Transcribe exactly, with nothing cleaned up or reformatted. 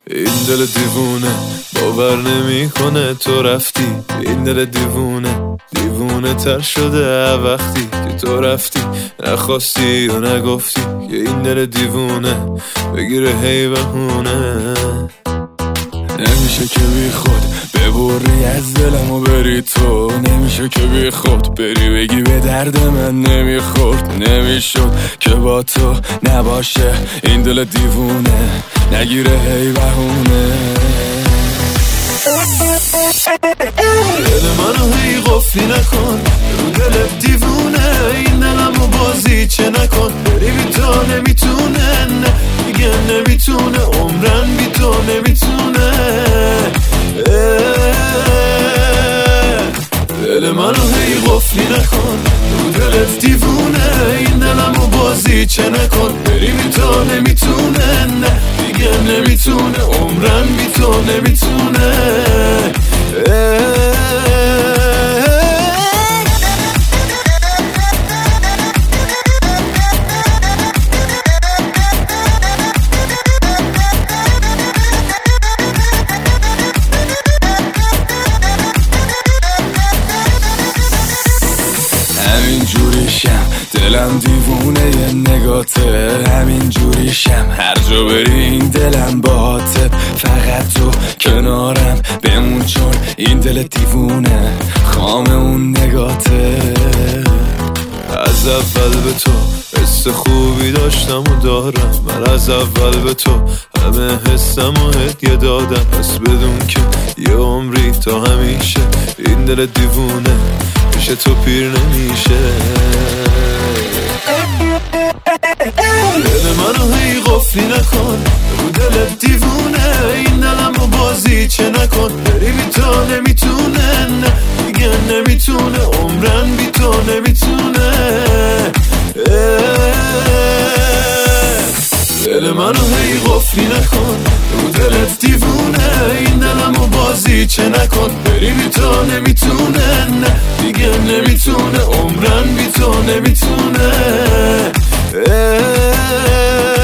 این دل دیوونه باور نمیکنه تو رفتی. این دل دیوونه دیوونه تر شده وقتی که تو رفتی. نخواستی و نگفتی که این دل دیوونه بگیره هی بهونه. نمیشه که بی خود ببری از دلم و بری تو. نمیشه که بی خود بری بگی به درد من نمیخورد. نمیشد که با تو نباشه این دل دیوونه نگیره هی بهونه. دل منو هی قفلی نکن رو دل دیوونه. این دلمو بازی چه نکن بری بی تو نمیتونه. نه دیگه نمیتونه عمرن بی تو نمیتونه. دل منو هی قفلی نکن رو دلت دیوونه. این دلمو بازی چه نکن بری بی تو نمیتونه. نه دیگه نمیتونه عمرن بی تو نمیتونه. همین جوریشم دلم دیوونه یه نگاته. همین جوریشم هر جا بری این دلم باهاته. فقط تو کنارم بمون چون این دل دیوونه خام اون نگاته. از اول به تو حس خوبی داشتم و دارم. من از اول به تو همه حسم و هدیه دادم. پس بدون که یه عمری تا همیشه این دل دیوونه میشه تو پیر نمیشه. دل منو هی قفلی نکن رو دل دیوونه. این دلمو بازی چه نکن بری بی تو نمیتونه. نه دیگه نمیتونه عمرن بی تو نمیتونه. دل منو هی قفلی نکن رو دلت دیوونه. این دلمو بازی چه نکن بری بی تو نمیتونه. نه دیگه نمیتونه عمرن بی تو نمیتونه.